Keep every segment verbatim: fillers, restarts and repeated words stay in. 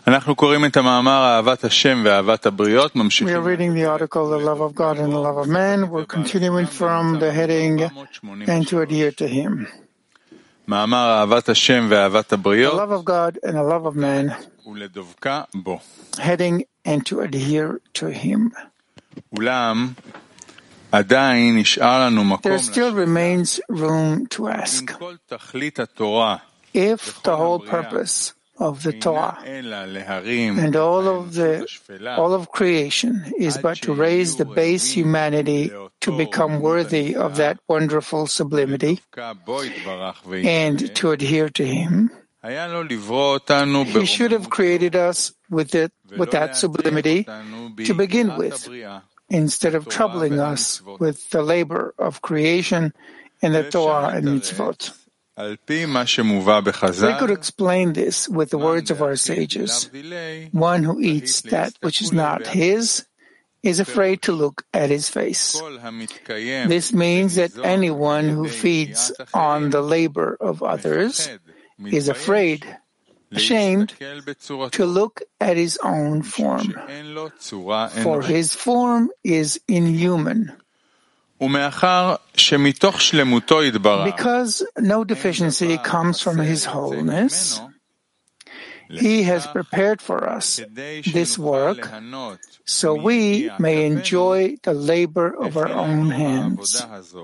אנחנו קוראים את המאמר אהבת השם ואהבת הבריות, We ממשיכים. are reading the article, The Love of God and the Love of Man. We're continuing from the heading, and to adhere to Him. מאמר אהבת השם ואהבת The הבריות, love of God and the love of man, ולדבקה בו. heading, and to adhere to Him. אולם, עדיין נשאר לנו מקום There still remains room to אם ask, כל תכלית התורה if the whole purpose of the אינה Torah אלא להרים and את all of האנושות the השפלה, all of creation is but to raise the base humanity to become worthy of that wonderful sublimity ולדבקה בו יתברך and ויתעלה, to adhere to Him, היה לו לברוא אותנו He should have ברוממות created us with it, with ולא that להטריח sublimity, אותנו to begin בידיעת with, הבריאה. instead of troubling us with the labor of creation and the Torah and mitzvot. על פי מה שמובא We בחז"ל, could explain this with the words of our sages. One who eats that which is not his is afraid to look at his face. כל המתקיים This means that בניזון anyone who על ידי feeds ידיעת on the אחרים, labor of others מפחד, is מתבייש, afraid, ashamed להסתכל בצורתו, to look at his own form, שאין לו צורה for אנושית. his form is inhuman. ומאחר שמתוך שלמותו יתברך, Because no deficiency comes from his wholeness, He has prepared for us this work so we may enjoy the labor of our own hands.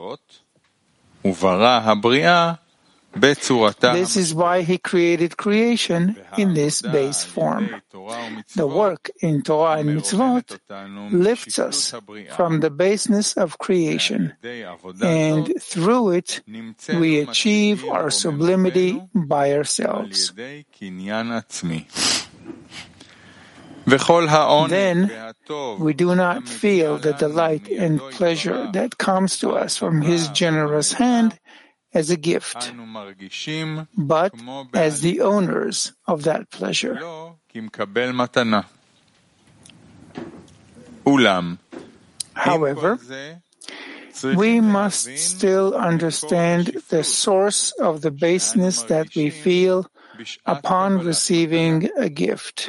וברא הבריאה בצורתה. This is why He created creation in this base form. The work in Torah and mitzvot lifts us from the baseness of creation, and through it we achieve our sublimity by ourselves. Then we do not feel the delight and pleasure that comes to us from His generous hand as a gift, but as the owners of that pleasure. However, we must still understand the source of the baseness that we feel upon receiving a gift.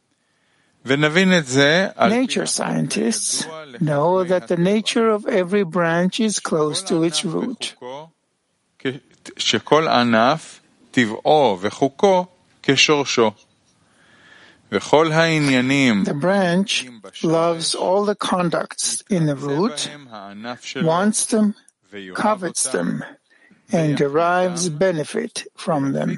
Nature scientists know that the nature of every branch is close to its root. שכל ענף טבעו וחוקו כשורשו. וכל העניינים The branch loves all the conducts in the root, wants them, covets them, and derives benefit from them.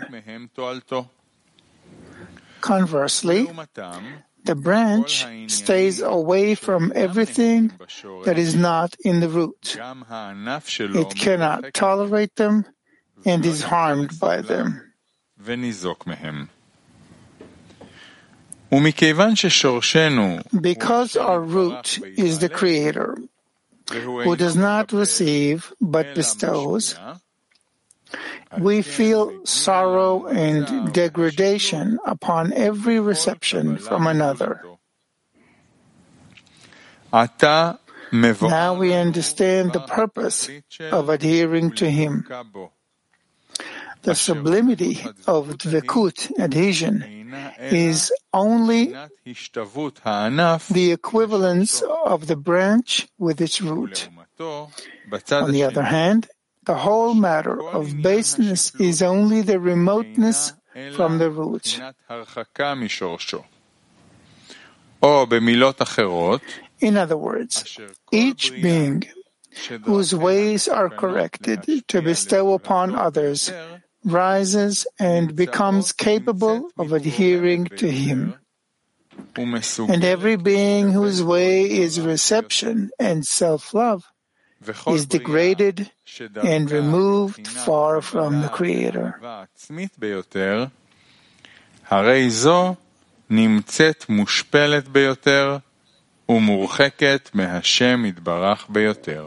Conversely, the branch stays away from everything that is not in the root. It cannot tolerate them and is harmed by them. Because our root is the Creator, who does not receive but bestows, we feel sorrow and degradation upon every reception from another. Now we understand the purpose of adhering to Him. The sublimity of dvekut, adhesion, is only the equivalence of the branch with its root. On the other hand, the whole matter of baseness is only the remoteness from the root. In other words, each being whose ways are corrected to bestow upon others rises and becomes capable of adhering to Him. And every being whose way is reception and self-love is degraded and removed far from the Creator. הרי זו נמצאת מושפלת ביותר ומורחקת מהשם יתברך ביותר.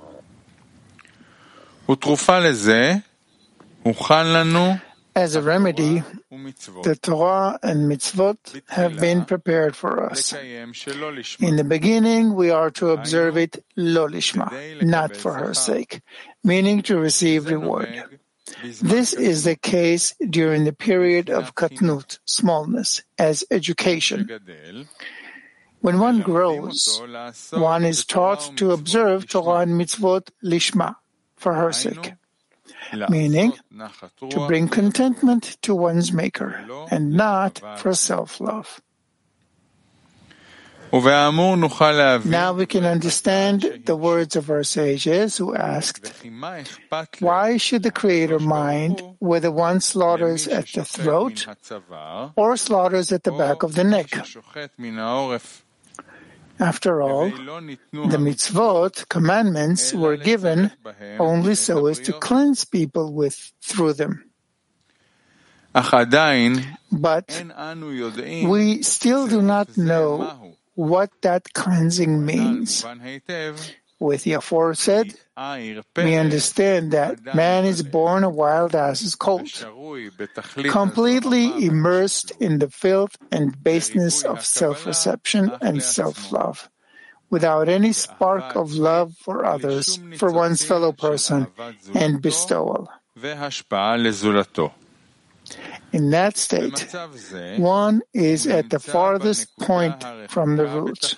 ותרופה לזה הוכן לנו As a remedy, the Torah and mitzvot have been prepared for us. In the beginning, we are to observe it lo lishma, not for her sake, meaning to receive reward. This is the case during the period of katnut, smallness, as education. When one grows, one is taught to observe Torah and mitzvot lishma, for her sake, meaning to bring contentment to one's maker, and not for self-love. Now we can understand the words of our sages who asked, why should the Creator mind whether one slaughters at the throat or slaughters at the back of the neck? After all, the mitzvot, commandments, were given only so as to cleanse people with through them. But we still do not know what that cleansing means. With the aforesaid, we understand that man is born a wild ass's colt, completely immersed in the filth and baseness of self-reception and self-love, without any spark of love for others, for one's fellow person, and bestowal. In that state, one is at the farthest point from the root.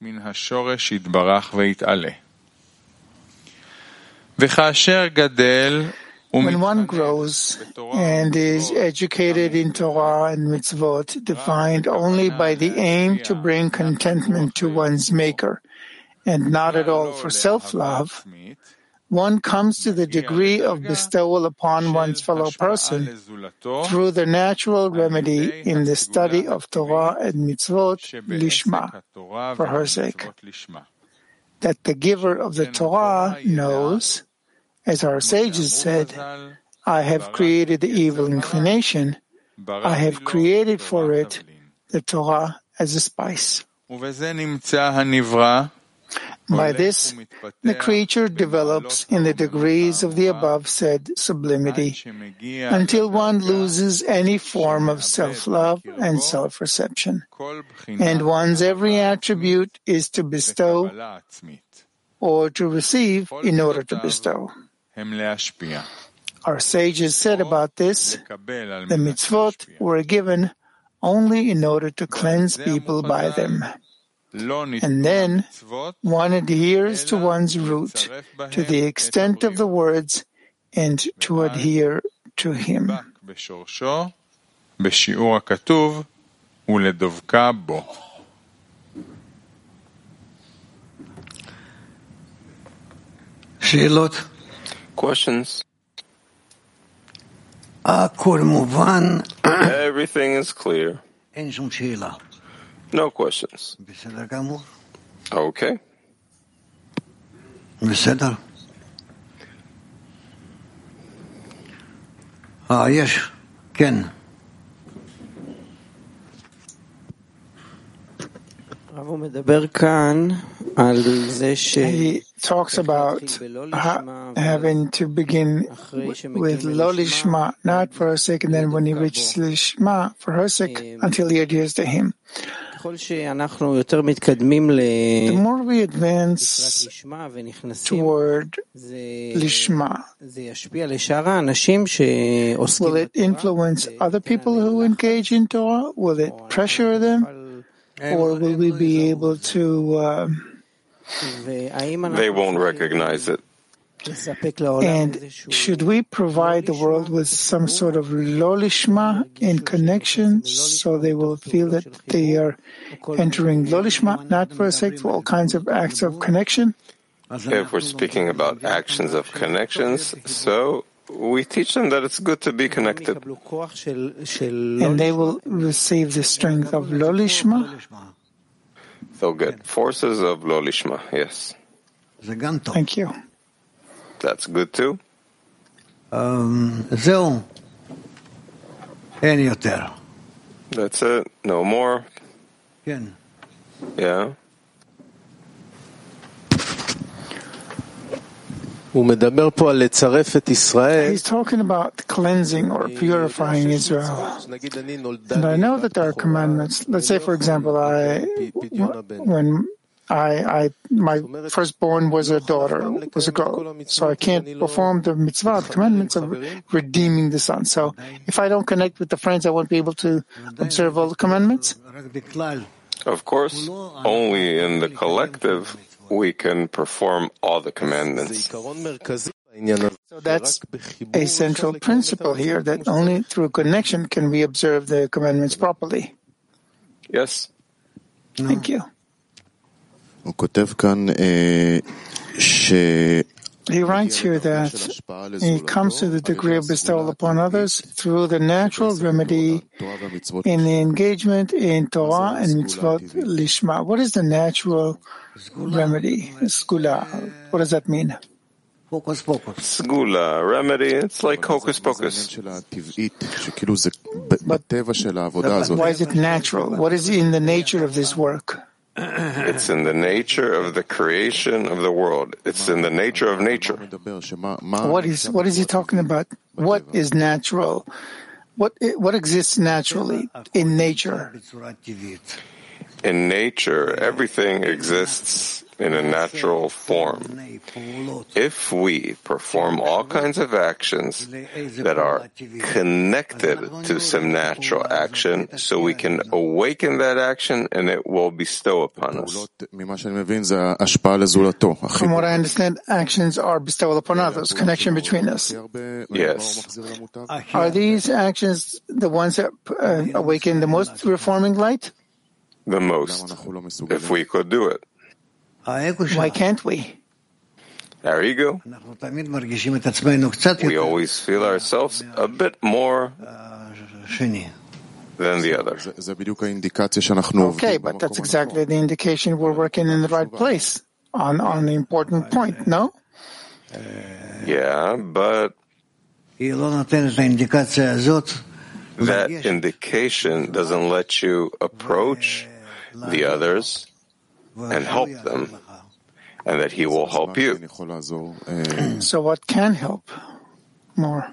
When one grows and is educated in Torah and mitzvot, defined only by the aim to bring contentment to one's maker, and not at all for self-love, one comes to the degree of bestowal upon one's fellow person through the natural remedy in the study of Torah and mitzvot lishma, for her sake, that the giver of the Torah knows, as our sages said, I have created the evil inclination, I have created for it the Torah as a spice. By this, the creature develops in the degrees of the above said sublimity, until one loses any form of self-love and self-reception, and one's every attribute is to bestow or to receive in order to bestow. Our sages said about this, the mitzvot were given only in order to cleanse people by them. And then one adheres to one's root to the extent of the words and to adhere to him. Questions? Everything is clear. No questions. Okay. בסדר. אה, יש. כן. He talks about ha- having to begin with lo lishma, not for her sake, and then when he reaches lishma, for her sake, until he adheres to him. The more we advance toward lishma, will it influence other people who engage in Torah? Will it pressure them? Or will we be able to... Uh, they won't recognize it. And should we provide the world with some sort of lo lishma in connection so they will feel that they are entering lo lishma, not for a sake, for all kinds of acts of connection? If we're speaking about actions of connections, so we teach them that it's good to be connected. And they will receive the strength of lo lishma? They'll get forces of lo lishma, yes. Thank you. That's good too. Um, זהו. אין יותר. That's it. No more. כן. Yeah. He's talking about cleansing or purifying Israel. And I know that there are commandments. Let's say, for example, I, when I, I, my firstborn was a daughter, was a girl, so I can't perform the mitzvah, the commandments of redeeming the son. So if I don't connect with the friends, I won't be able to observe all the commandments? Of course, only in the collective we can perform all the commandments. So that's a central principle here, that only through connection can we observe the commandments properly. Yes. Thank you. He writes here that he comes to the degree of bestowal upon others through the natural remedy in the engagement in Torah and mitzvot lishma. What is the natural remedy? Skula. What does that mean? Skula, remedy, it's like hocus pocus. But why is it natural? What is in the nature of this work? It's in the nature of the creation of the world. It's in the nature of nature. What is what is he talking about? What is natural? What what exists naturally in nature? In nature, everything exists in a natural form. If we perform all kinds of actions that are connected to some natural action, so we can awaken that action and it will bestow upon us. From what I understand, actions are bestowal upon others, connection between us. Yes. Are these actions the ones that uh, awaken the most reforming light? The most, if we could do it. Why can't we? Our ego. We always feel ourselves a bit more than the other. Okay, but that's exactly the indication we're working in the right place on, on the important point, no? Yeah, but that indication doesn't let you approach the others and help them, and that he will help you. So what can help more?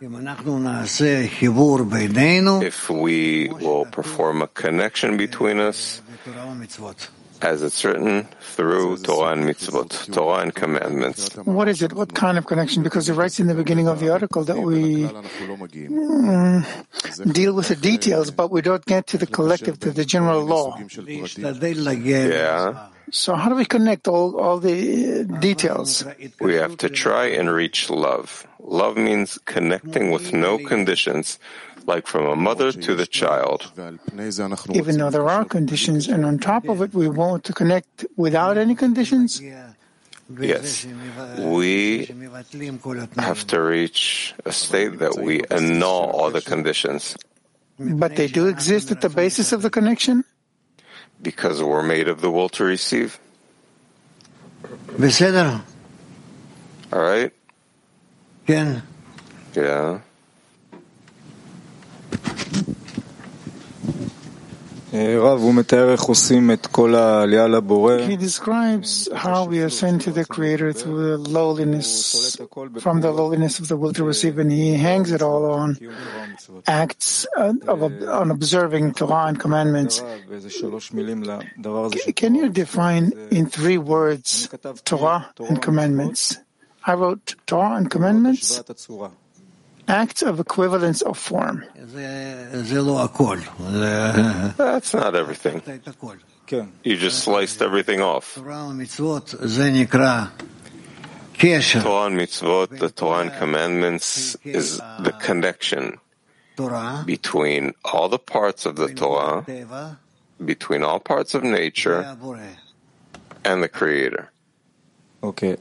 If we will perform a connection between us, as it's written, through Torah and mitzvot, Torah and commandments. What is it? What kind of connection? Because it writes in the beginning of the article that we mm, deal with the details, but we don't get to the collective, to the general law. Yeah. So how do we connect all, all the details? We have to try and reach love. Love means connecting with no conditions, like from a mother to the child. Even though there are conditions, and on top of it, we want to connect without any conditions? Yes. We have to reach a state that we annul all the conditions. But they do exist at the basis of the connection? Because we're made of the will to receive. All right? Yeah. Yeah. He describes how we ascend to the Creator through the lowliness, from the lowliness of the will to receive, and he hangs it all on acts of on observing Torah and commandments. Can you define in three words Torah and commandments? I wrote Torah and commandments, acts of equivalence of form. That's not everything. You just sliced everything off. Torah and mitzvot, the Torah and commandments, is the connection between all the parts of the Torah, between all parts of nature, and the Creator. Okay.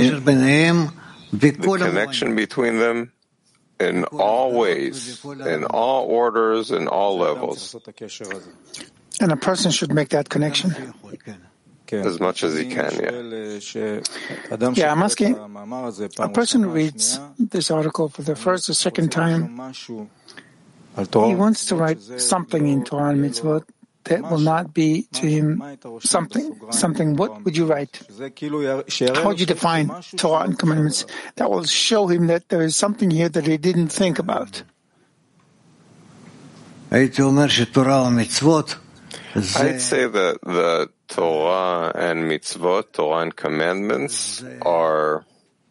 The connection between them in all ways, in all orders, in all levels. And a person should make that connection. As much as he can, yeah. Yeah, I'm asking, a person who reads this article for the first or second time, he wants to write something in Torah and Mitzvot that will not be to him something. Something. What would you write? How would you define Torah and commandments that will show him that there is something here that he didn't think about? I I'd say that the Torah and mitzvot, Torah and commandments, are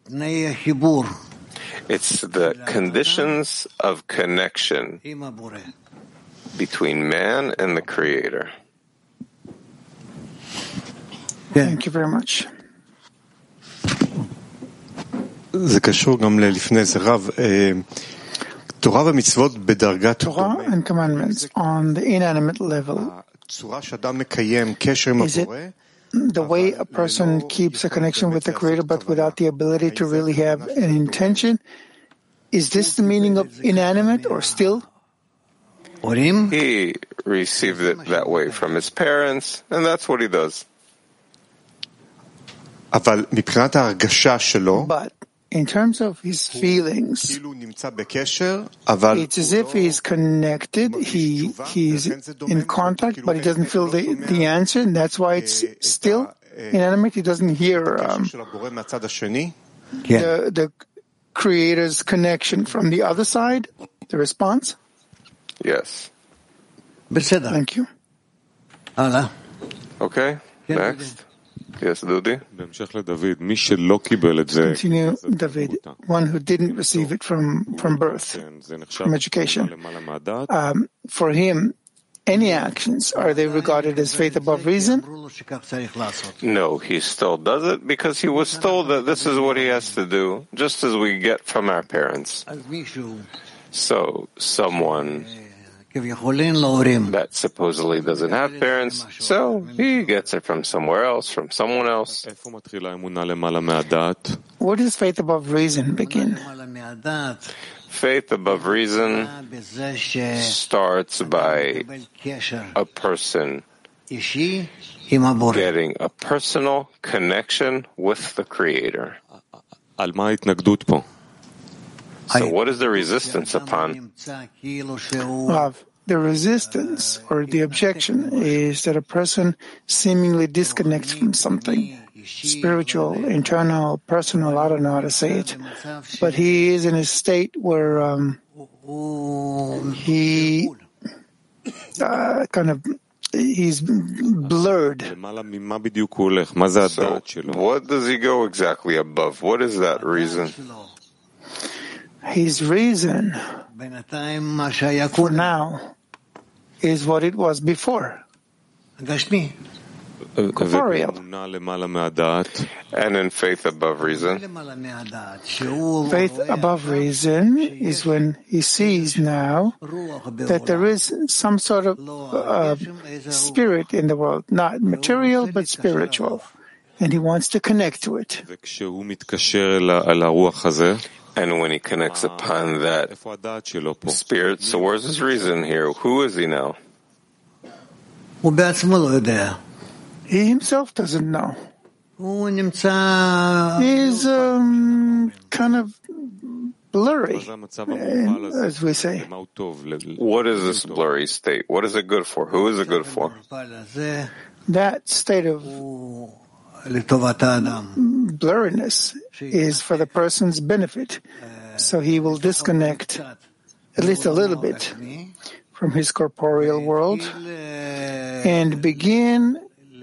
it's the conditions of connection between man and the Creator. Thank you very much. זה קשור גם ללפני זה רב. תורה ומצוות בדרגת Torah and commandments on the inanimate level. הצורה שאדם מקיים קשר עם הבורא, the way a person keeps a connection with the Creator but without the ability to really have an intention, is this the meaning of inanimate or still? He received it that way from his parents, and that's what he does. אבל מבחינת ההרגשה שלו, But in terms of his feelings, כאילו נמצא בקשר, אבל it's as if he's connected, he he's in contact, but he doesn't feel the, the answer, and that's why it's still inanimate. He doesn't hear um, the, the Creator's connection from the other side, the response. Yes. Thank you. Okay, next. Yes, Dudi. Continue, David. One who didn't receive it from, from birth, from education. Um, for him, any actions, are they regarded as faith above reason? No, he still does it because he was told that this is what he has to do, just as we get from our parents. So, someone that supposedly doesn't have parents, so he gets it from somewhere else, from someone else. Where does faith above reason begin? Faith above reason starts by a person getting a personal connection with the Creator. So what is the resistance upon? Love. The resistance or the objection is that a person seemingly disconnects from something spiritual, internal, personal, I don't know how to say it, but he is in a state where um, he uh, kind of he's blurred. So what does he go exactly above? What is that reason? His reason for now is what it was before. Corporeal. And in faith above reason? Faith above reason is when he sees now that there is some sort of uh, spirit in the world, not material but spiritual, and he wants to connect to it. And when he connects upon that spirit, so where's his reason here? Who is he now? He himself doesn't know. He's um, kind of blurry, as we say. What is this blurry state? What is it good for? Who is it good for? That state of blurriness is for the person's benefit. So he will disconnect at least a little bit from his corporeal world and begin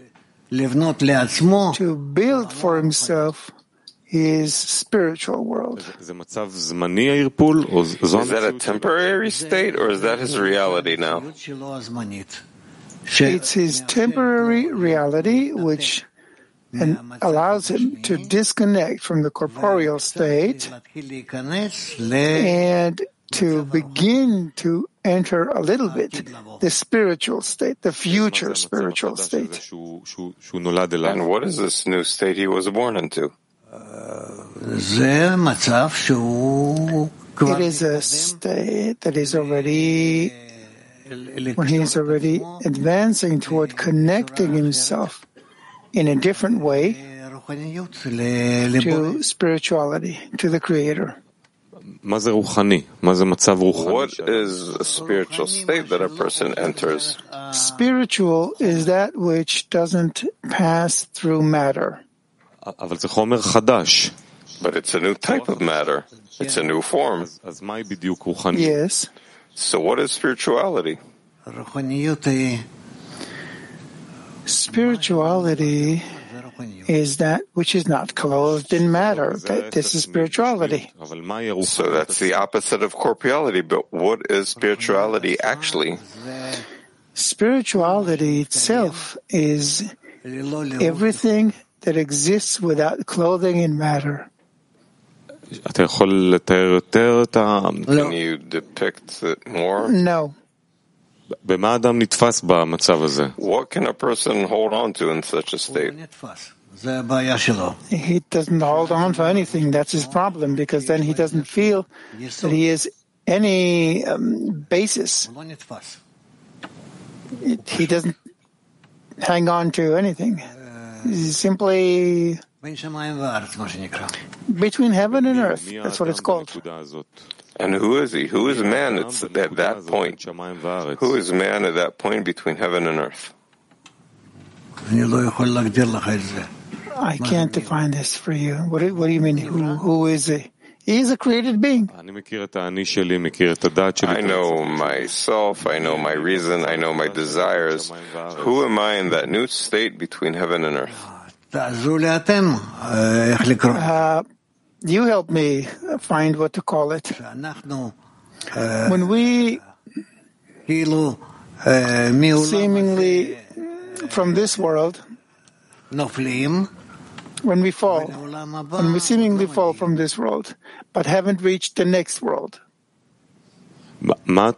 to build for himself his spiritual world. Is that a temporary state or is that his reality now? It's his temporary reality which and allows him to disconnect from the corporeal state and to begin to enter a little bit the spiritual state, the future spiritual state. And what is this new state he was born into? It is a state that is already, when he is already advancing toward connecting himself in a different way to spirituality, to the Creator. What is a spiritual state that a person enters? Spiritual is that which doesn't pass through matter. But it's a new type of matter. It's a new form. Yes. So what is spirituality? Spirituality is that which is not clothed in matter. This is spirituality. So that's the opposite of corporeality, but what is spirituality actually? Spirituality itself is everything that exists without clothing in matter. Can you depict it more? No. What can a person hold on to in such a state? He doesn't hold on to anything. That's his problem, because then he doesn't feel that he has any um, basis. It, he doesn't hang on to anything. He's simply between heaven and earth. That's what it's called. And who is he? Who is man at that point? Who is man at that point between heaven and earth? I can't define this for you. What do, what do you mean? Who, who is he? He is a created being. I know myself, I know my reason, I know my desires. Who am I in that new state between heaven and earth? Uh, you help me find what to call it. When we seemingly from this world, when we fall, when we seemingly fall from this world, but haven't reached the next world. What is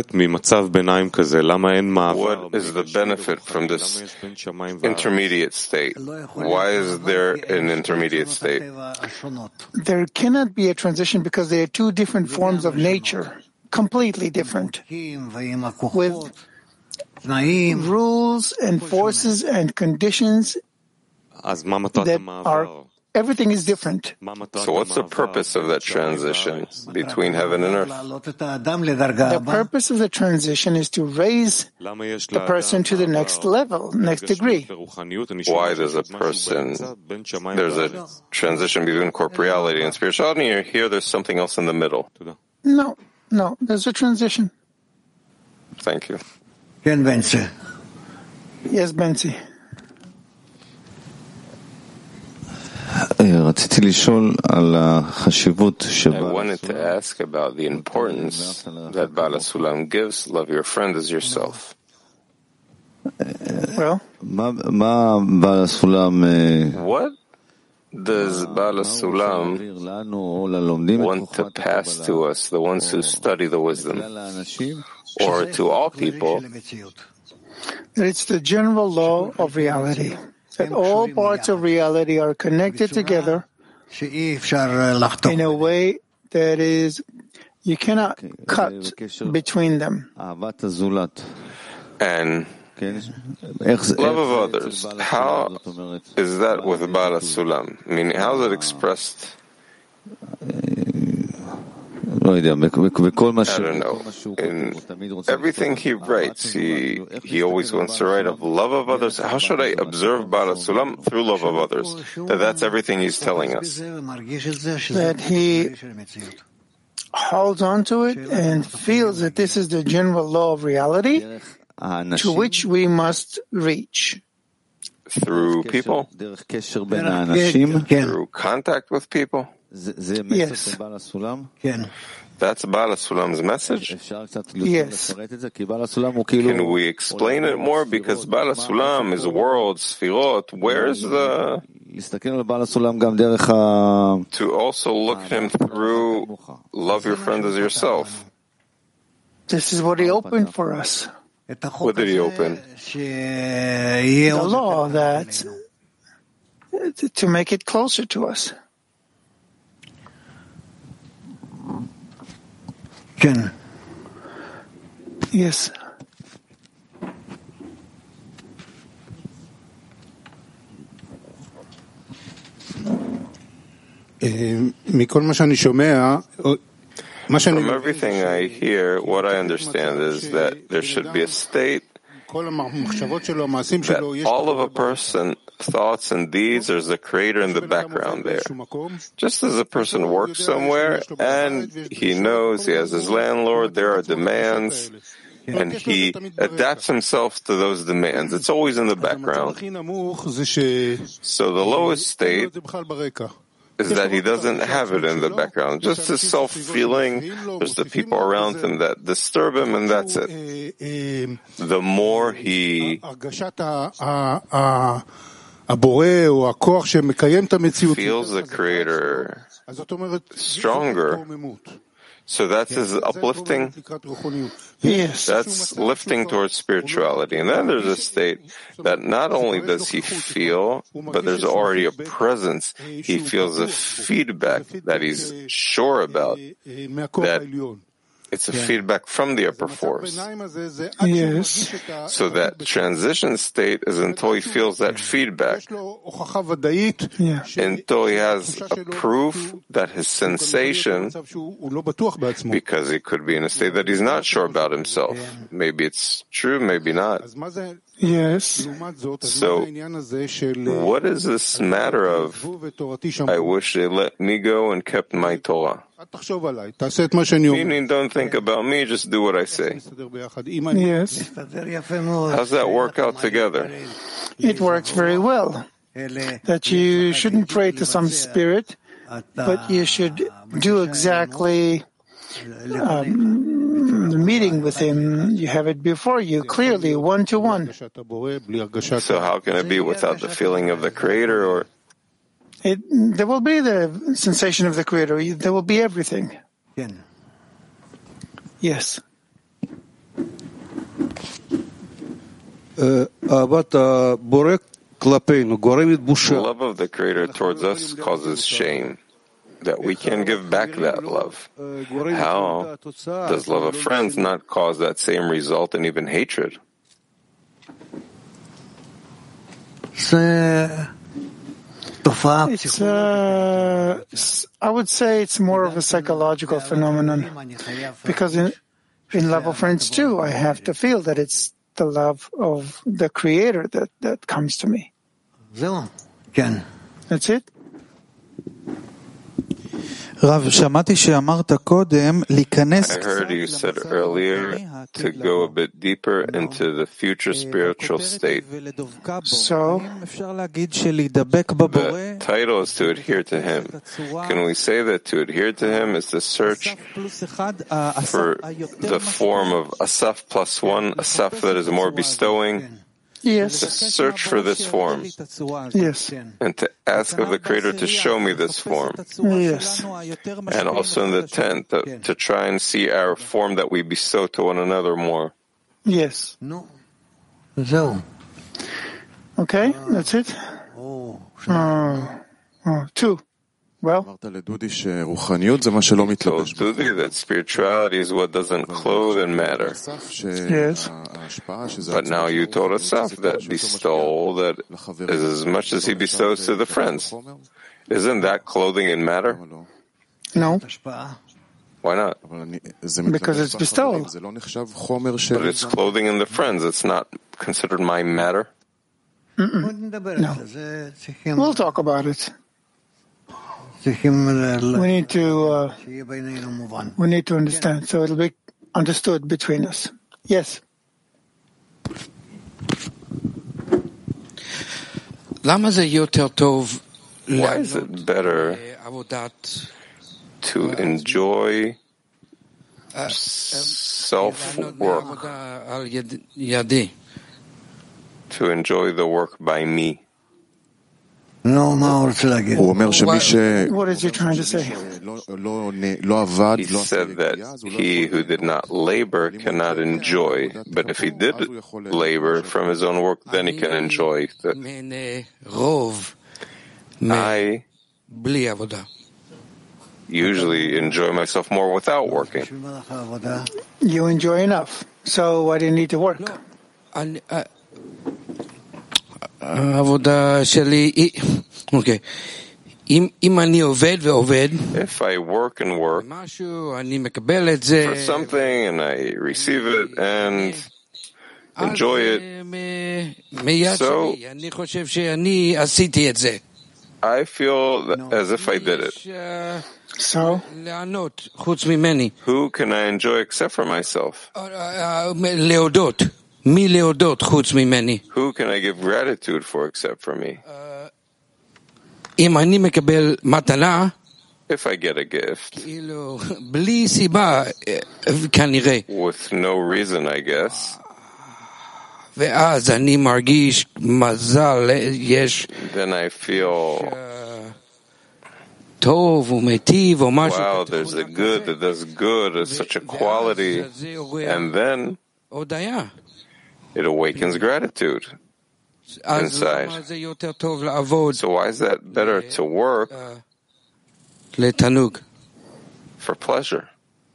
the benefit from this intermediate state? Why is there an intermediate state? There cannot be a transition because they are two different forms of nature, completely different, with rules and forces and conditions that are, everything is different. So what's the purpose of that transition between heaven and earth? The purpose of the transition is to raise the person to the next level, next degree. Why does a person, there's a transition between corporeality and spirituality, and here there's something else in the middle? No, no, there's a transition. Thank you. Yes, Benzi. I wanted to ask about the importance that Baal HaSulam gives. Love your friend as yourself. Well, what does Baal HaSulam want to pass to us, the ones who study the wisdom, or to all people? That it's the general law of reality, that all parts of reality are connected together in a way that is, you cannot cut between them. And love of others, how is that with Baal HaSulam? I mean, how is it expressed? I don't know. In everything he writes, he he always wants to write of love of others. How should I observe Baal HaSulam? Through love of others. That that's everything he's telling us. That he holds on to it and feels that this is the general law of reality to which we must reach. Through people? Through contact with people? Yes. That's Baal HaSulam's message? Yes. Can we explain it more? Because Baal HaSulam is world, sfirot. Where's the... To also look at him through love your friend as yourself. This is what he opened for us. What did he open? The law that... to make it closer to us. Ken. Yes. From everything I hear, what I understand is that there should be a state that all of a person's thoughts and deeds, there's a creator in the background there. Just as a person works somewhere and he knows he has his landlord, there are demands, and he adapts himself to those demands. It's always in the background. So the lowest state is that he doesn't have it in the background. Just his self-feeling, just the people around him that disturb him, and that's it. The more he feels the Creator stronger, so that's his uplifting. Yes. That's lifting towards spirituality. And then there's a state that not only does he feel, but there's already a presence. He feels a feedback that he's sure about, that it's a feedback from the upper force. Yes. So that transition state is until he feels that feedback, Yeah. until he has a proof that his sensation, because he could be in a state that he's not sure about himself. Maybe it's true, maybe not. Yes. So, what is this matter of, I wish they let me go and kept my Torah? Meaning, don't think about me, just do what I say. Yes. How's that work out together? It works very well. That you shouldn't pray to some spirit, but you should do exactly um, the meeting with him. You have it before you, clearly, one to one. So how can it be without the feeling of the Creator? Or It, there will be the sensation of the Creator. There will be everything. Yes. the love of the Creator towards us causes shame, that we can't give back that love. How does love of friends not cause that same result and even hatred? It's, uh, I would say it's more of a psychological phenomenon, because in, in love of friends too, I have to feel that it's the love of the Creator that, that comes to me. That's it. I heard you said earlier to go a bit deeper into the future spiritual state. So, the title is to adhere to Him. Can we say that to adhere to Him is to search for the form of Asaf plus one, Asaf that is more bestowing? yes. To search for this form. Yes. And to ask of the Creator to show me this form. Yes. And also in the tenth, to, to try and see our form that we bestow to one another more. Yes. Okay, that's it. Uh, uh, two. Well, You told Dudi that spirituality is what doesn't clothe and matter. yes. But now you told Asaf that bestow that is as much as he bestows to the friends. Isn't that clothing and matter? No, Why not? because it's bestowal. But it's clothing in the friends. It's not considered my matter. No. We'll talk about it. We need to uh, we need to understand, so it'll be understood between us. Yes. Why is it better to enjoy self-work, to enjoy the work by me? What is he trying to say? He said that he who did not labor cannot enjoy, but if he did labor from his own work, then he can enjoy. I usually enjoy myself more without working. You enjoy enough, so why do you need to work? Okay. If I work and work for something and I receive it and enjoy it, so I feel as if I did it. So? Who can I enjoy except for myself? להודות. מי להודות חוץ ממני? Who can I give gratitude for except for me? אם אני מקבל מתנה, if I get a gift, כאילו, בלי סיבה, כנראה. with no reason, I guess, ואז אני מרגיש מזל, יש... then I feel... טוב ומיטיב או משהו. Wow, there's a good that does good, it's such a quality, and then it awakens gratitude inside. So why is that better to work for pleasure?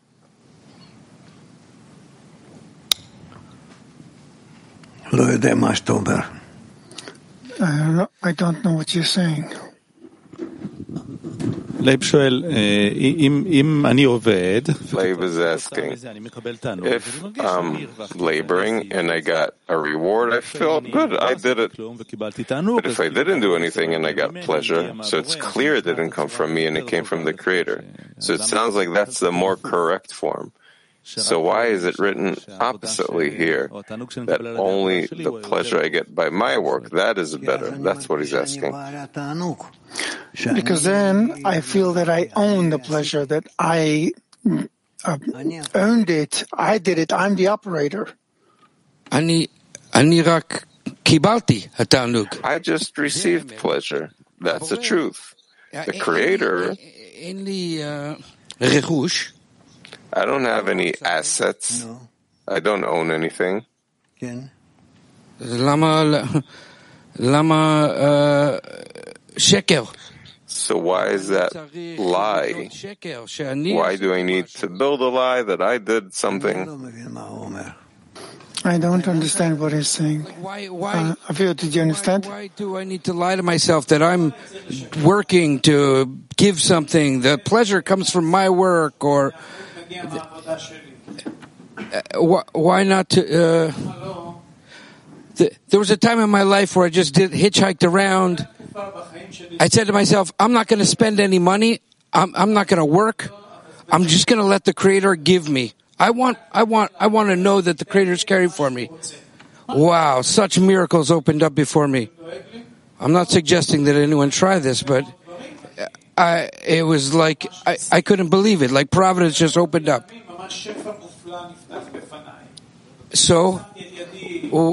I don't know, I don't know what you're saying. Leib שואל, אם אני עובד, Leib is asking, if I'm laboring and I got a reward, I feel good, I did it. But if I didn't do anything and I got pleasure, so it's clear it didn't come from me and it came from the Creator. So it sounds like that's the more correct form. So why is it written oppositely here, that only the pleasure I get by my work, that is better? That's what he's asking. Because then I feel that I own the pleasure, that I uh, earned it, I did it, I'm the operator. אני, אני רק קיבלתי התענוג. I just received pleasure. That's the truth. The Creator... אין לי רכוש. I don't have any assets. No. I don't own anything. למה, למה שקר? So why is that lie? Why do I need to build a lie that I did something? I don't understand what he's saying. Why, why, uh, Avio, did you understand? Why, why do I need to lie to myself that I'm working to give something? The pleasure comes from my work, or... Uh, why not to, uh, the, there was a time in my life where I just did hitchhiked around. I said to myself, I'm not going to spend any money. I'm, I'm not going to work. I'm just going to let the Creator give me. I want, I want, I want to know that the Creator's caring for me. Wow, such miracles opened up before me. I'm not suggesting that anyone try this, but I, it was like, I, I couldn't believe it. Like Providence just opened up. So, oh,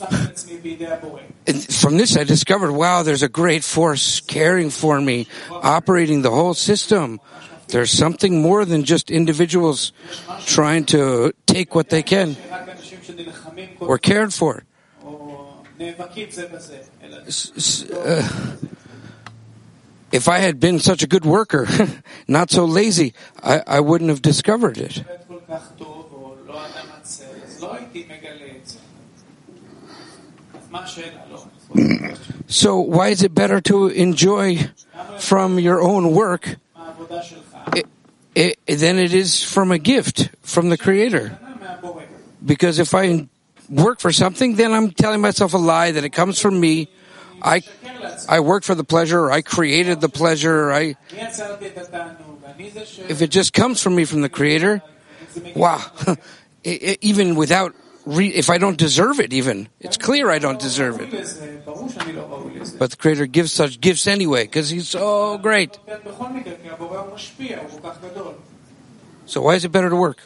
from this I discovered, wow, there's a great force caring for me, operating the whole system. There's something more than just individuals trying to take what they can. We're cared for. Uh, If I had been such a good worker, not so lazy, I, I wouldn't have discovered it. So why is it better to enjoy from your own work it, it, than it is from a gift from the Creator? Because if I work for something, then I'm telling myself a lie that it comes from me. I I worked for the pleasure, I created the pleasure, I if it just comes from me from the Creator, wow, it, it, even without, re, if I don't deserve it even, it's clear I don't deserve it. But the Creator gives such gifts anyway, because He's so great. So why is it better to work?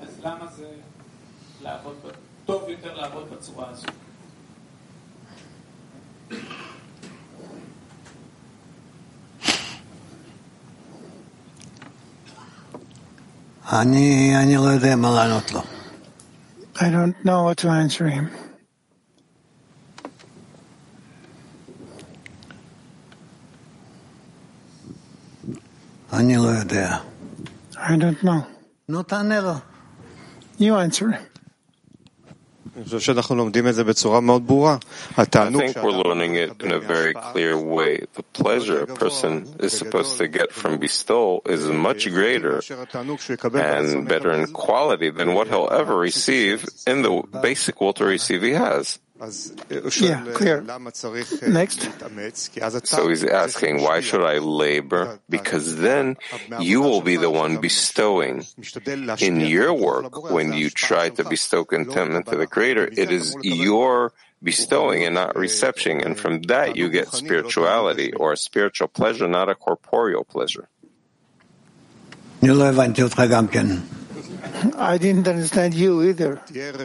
I don't know what to answer him. I don't know. You answer him. I think we're learning it in a very clear way. The pleasure a person is supposed to get from bestowal is much greater and better in quality than what he'll ever receive in the basic will to receive he has. Yeah, clear. Next. So he's asking, why should I labor? Because then you will be the one bestowing. In your work, when you try to bestow contentment to the Creator, it is your bestowing and not reception, and from that you get spirituality, or a spiritual pleasure, not a corporeal pleasure. I didn't understand you either.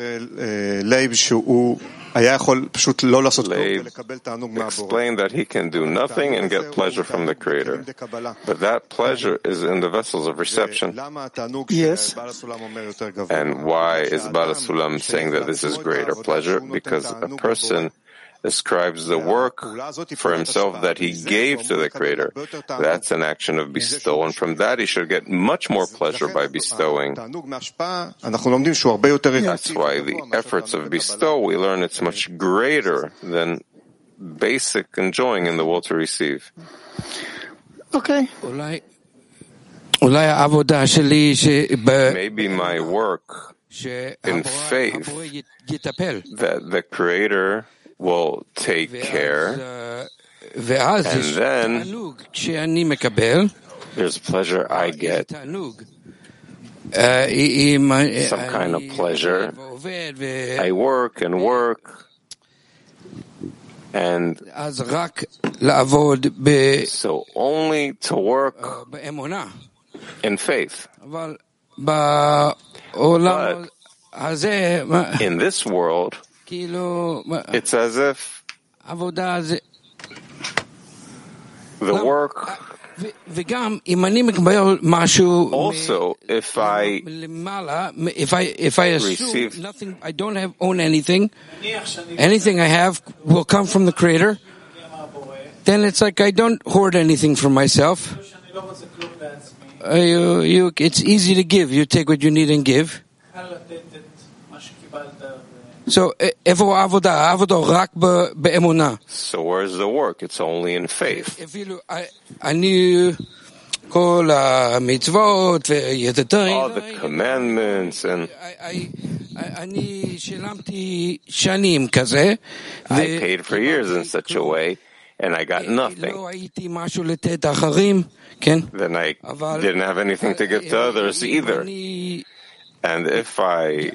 Leib explained that he can do nothing and get pleasure from the Creator. But that pleasure is in the vessels of reception. Yes. And why is Baal Sulam saying that this is greater pleasure? Because a person ascribes the work for himself that he gave to the Creator. That's an action of bestow, and from that he should get much more pleasure by bestowing. That's why the efforts of bestow, we learn it's much greater than basic enjoying in the will to receive. Okay. Maybe my work in faith that the Creator will take care, and then there's pleasure I get, some kind of pleasure. I work and work, and so only to work in faith. But in this world, it's as if the work, also, if I if I if I assume nothing, I don't have own anything, anything I have will come from the Creator, then it's like I don't hoard anything for myself. Uh, you, you, it's easy to give. You take what you need and give. So, so where's the work? It's only in faith. All the commandments and I paid for years in such a way, and I got nothing. Then I didn't have anything to give to others either. And if I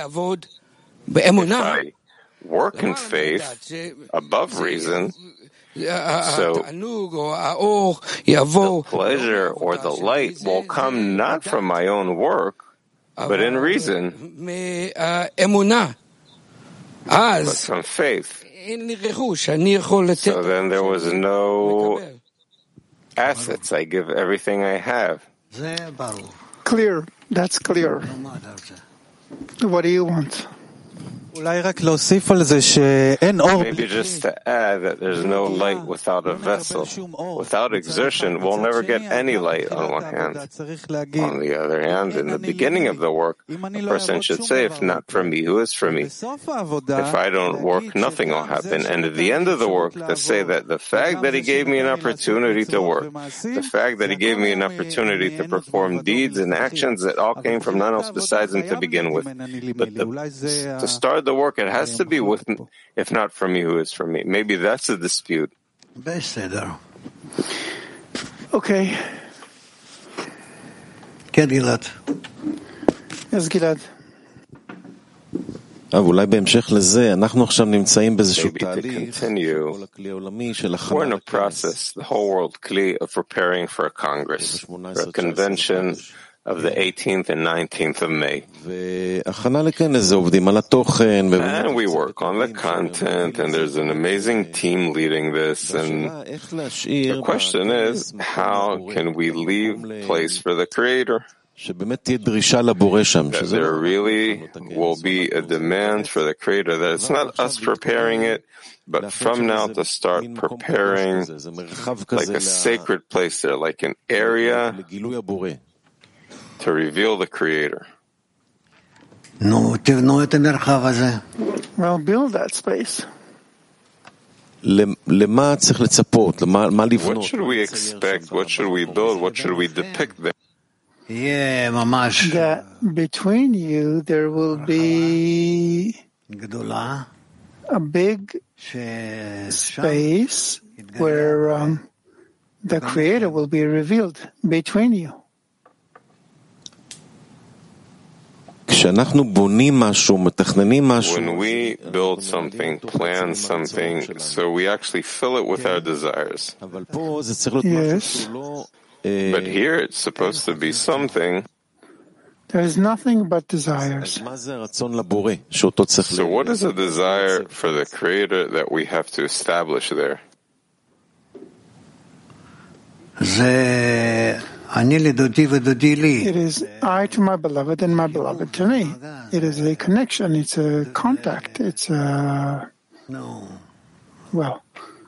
If I work in faith above reason, so the pleasure or the light will come not from my own work, but in reason, but from faith. So then there was no assets. I give everything I have. Clear. That's clear. What do you want? Maybe just to add that there's no light without a vessel. Without exertion, we'll never get any light on one hand. On the other hand, in the beginning of the work, a person should say, if not for me, who is for me? If I don't work, nothing will happen. And at the end of the work, to say that the fact that he gave me an opportunity to work, the fact that he gave me an opportunity to perform deeds and actions that all came from none else besides him to begin with. But the, to start the work, it has to be with, if not for me, who is for me? Maybe that's a dispute. Okay. Yes, Gilad. אולי בהמשך לזה, אנחנו עכשיו נמצאים באיזשהו תהליך, we're in a process, the whole world kli of preparing for a congress, for a convention of the eighteenth and nineteenth of May. And we work on the content, and there's an amazing team leading this, and the question is, how can we leave place for the Creator? That there really will be a demand for the Creator, that it's not us preparing it, but from now to start preparing like a sacred place there, like an area to reveal the Creator. Well, build that space. What should we expect? What should we build? What should we depict there? That between you there will be a big space where um, the Creator will be revealed between you. כשאנחנו בונים משהו, מתכננים משהו, When we build something, plan something, so we actually fill it with our desires. אבל פה זה צריך להיות משהו שהוא לא... But here it's supposed to be something. There is nothing but desires. אז מה זה הרצון לבורא שאותו צריך... So what is a desire for the Creator that we have to establish there? זה... It is I to my beloved and my beloved to me. It is a connection. It's a contact. It's a, well,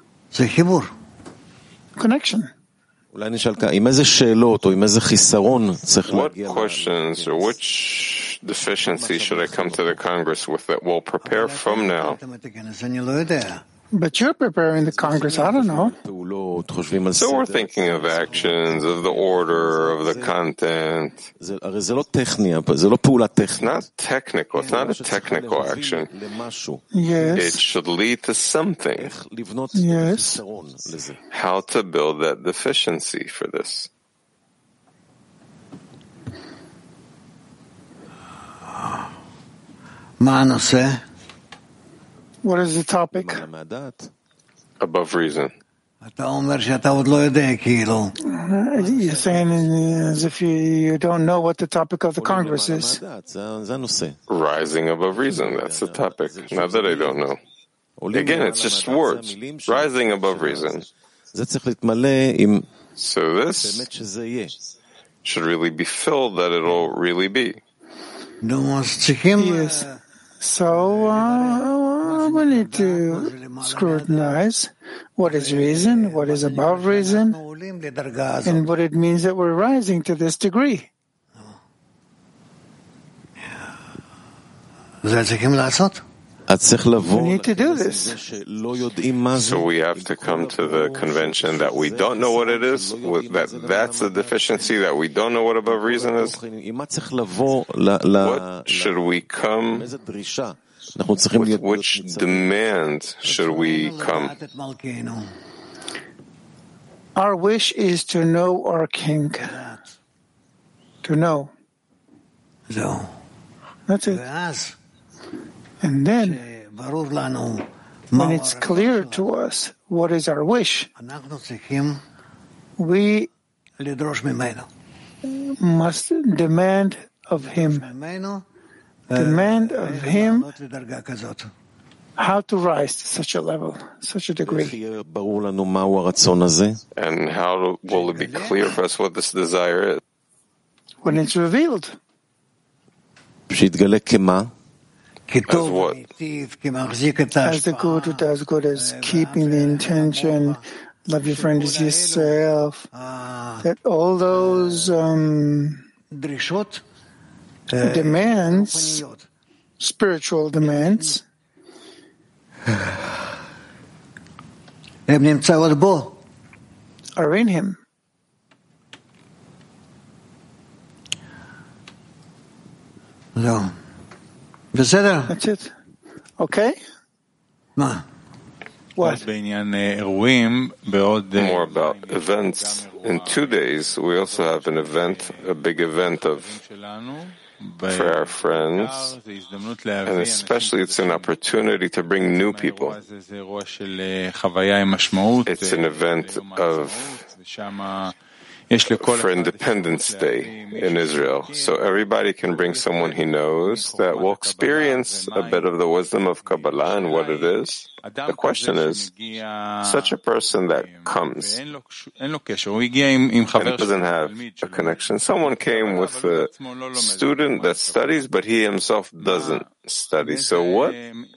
connection. אולי נשאל כאן, עם איזה שאלות או עם איזה חיסרון צריך להגיע... What questions or which deficiency should I come to the Congress with that will prepare from now? But you're preparing the Congress, I don't know. So we're thinking of actions, of the order, of the content. It's not technical, it's not a technical action. Yes. It should lead to something. Yes. How to build that deficiency for this. What is the topic? Above reason. Uh, you're saying as if you, you don't know what the topic of the Congress is. Rising above reason, that's the topic. Not that I don't know. Again, it's just words. Rising above reason. So this should really be filled that it'll really be. Yes. So uh, we need to scrutinize what is reason, what is above reason, and what it means that we're rising to this degree. We need to do this. So we have to come to the convention that we don't know what it is, that that's the deficiency, that we don't know what above reason is. What should we come, with which demand should we come? Our wish is to know our King. To know. That's it. And then, when it's clear to us what is our wish, we must demand of him, demand of him how to rise to such a level, such a degree. And how will it be clear for us what this desire is? When it's revealed. As what? As the good who does good, as keeping the intention, love your friend as yourself, that all those um, demands, spiritual demands, are in him. No. That's it. Okay? What? More about events. In two days, we also have an event, a big event of for our friends, and especially it's an opportunity to bring new people. It's an event of for Independence Day in Israel. So everybody can bring someone he knows that will experience a bit of the wisdom of Kabbalah and what it is. The question is, such a person that comes and doesn't have a connection. Someone came with a student that studies, but he himself doesn't study. So what?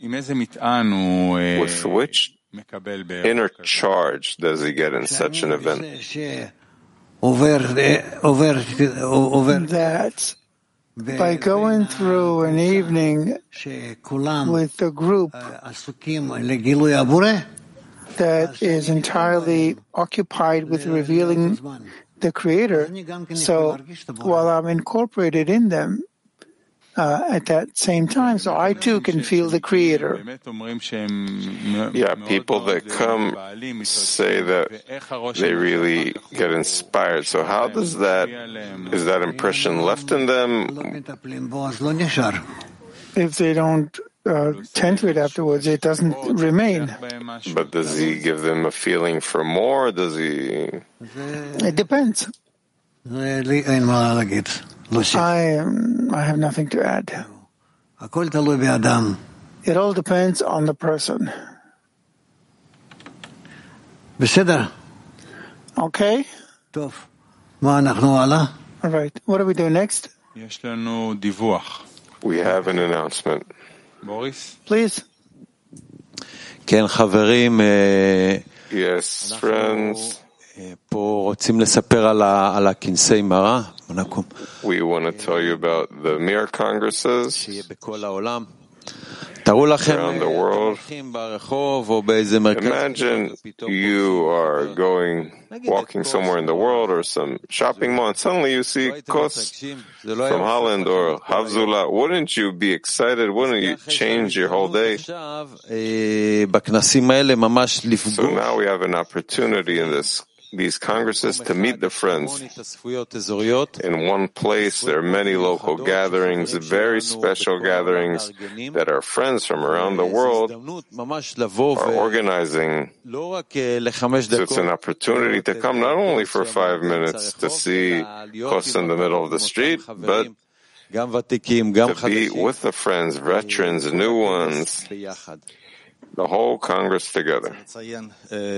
With which inner charge does he get in such an event? That by going through an evening with a group that is entirely occupied with revealing the Creator, so while I'm incorporated in them, uh, at that same time, so I too can feel the Creator. Yeah, people that come say that they really get inspired. So how does that, is that impression left in them? If they don't uh, tend to it afterwards, it doesn't remain. But does he give them a feeling for more? Does he? It depends. I, um, I have nothing to add. It all depends on the person. Okay? All right. What do we do next? We have an announcement. Please. כן, חברים, Yes, friends. פה רוצים לספר על, ה, על הכנסי מראה. We want to tell you about the mirror congresses שיהיה בכל העולם. תראו לכם, around the world. ברחוב או באיזה מרכז. Imagine you are going, walking somewhere in the world or some shopping mall, and suddenly you see Kos from Holland or Havzula. Wouldn't you be excited? Wouldn't you change your whole day? So now we have an opportunity in this these congresses to meet the friends. In one place, there are many local gatherings, very special gatherings that our friends from around the world are organizing. So it's an opportunity to come not only for five minutes to see Kos in the middle of the street, but to be with the friends, veterans, new ones, the whole Congress together. I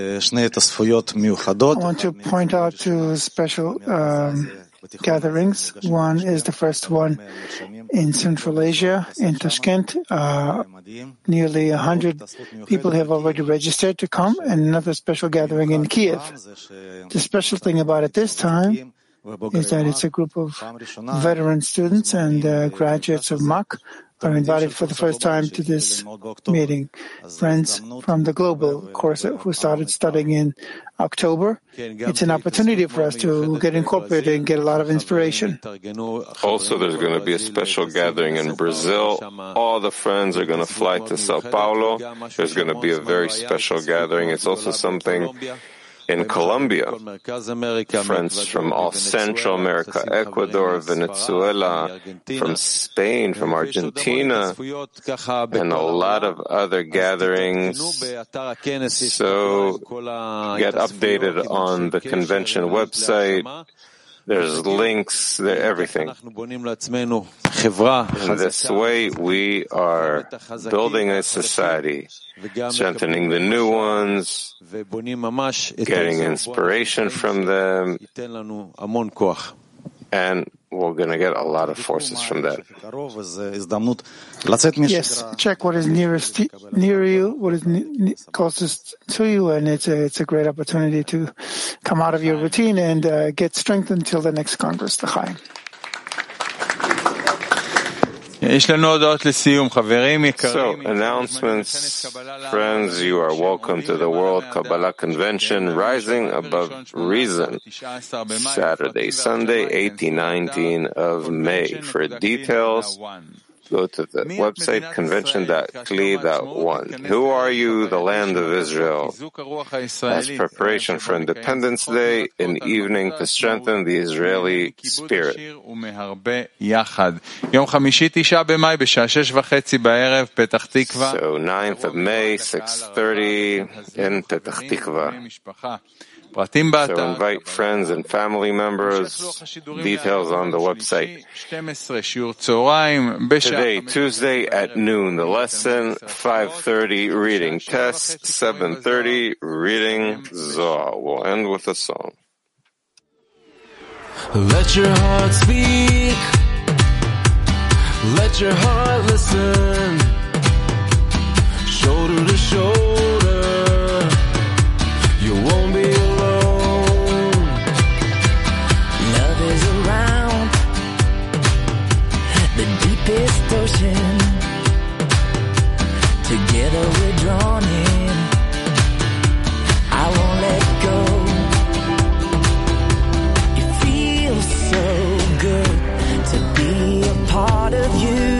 want to point out two special um, gatherings. One is the first one in Central Asia, in Tashkent. Uh, nearly one hundred people have already registered to come, and another special gathering in Kiev. The special thing about it this time is that it's a group of veteran students and uh, graduates of M A C are invited for the first time to this meeting. Friends from the global course who started studying in October. It's an opportunity for us to get incorporated and get a lot of inspiration. Also, there's going to be a special gathering in Brazil. All the friends are going to fly to Sao Paulo. There's going to be a very special gathering. It's also something in Colombia, friends from all Central America, Ecuador, Venezuela, from Spain, from Argentina, and a lot of other gatherings. So get updated on the convention website. There's links, there, everything. In this way, we are building a society, strengthening the new ones, getting inspiration from them, and we're going to get a lot of forces from that. Yes, check what is nearest near you, what is ne- closest to you, and it's a, it's a great opportunity to come out of your routine and uh, get strengthened until the next Congress. L'chaim. So, announcements. Friends, you are welcome to the World Kabbalah Convention, Rising Above Reason, Saturday, Sunday, eighteen nineteen of May. For details, go to the website convention dot kli dot one. Who are you, the land of Israel? As preparation for Independence Day, an evening to strengthen the Israeli spirit. So ninth of May, six thirty in Petach Tikva. So invite friends and family members. Details on the website. Today, Tuesday at noon, the lesson, five thirty, reading test, seven thirty, reading Zohar. We'll end with a song. Let your heart speak. Let your heart listen. Shoulder to shoulder. You won't be alone. Love is around the deepest ocean. Together we're drawn in. I won't let go. It feels so good to be a part of you.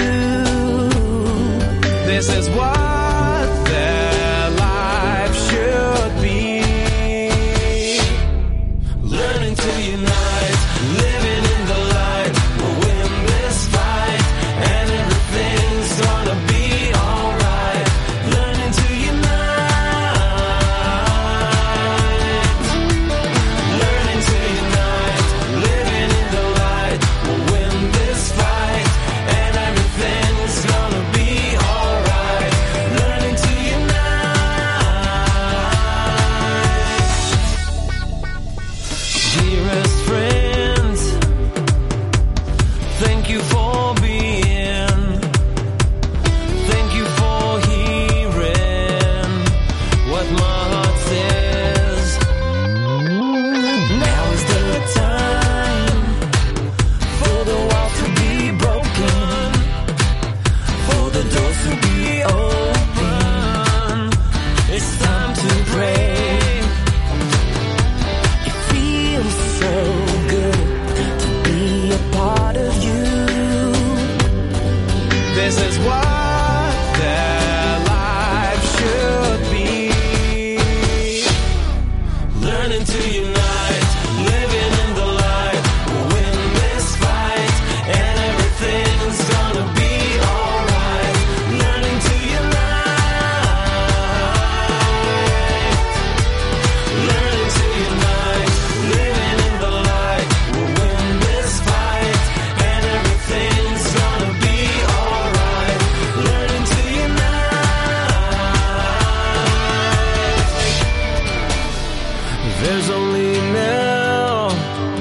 There's only now,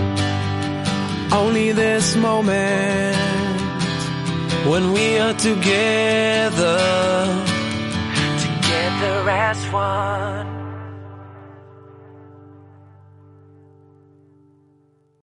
only this moment when we are together, together as one.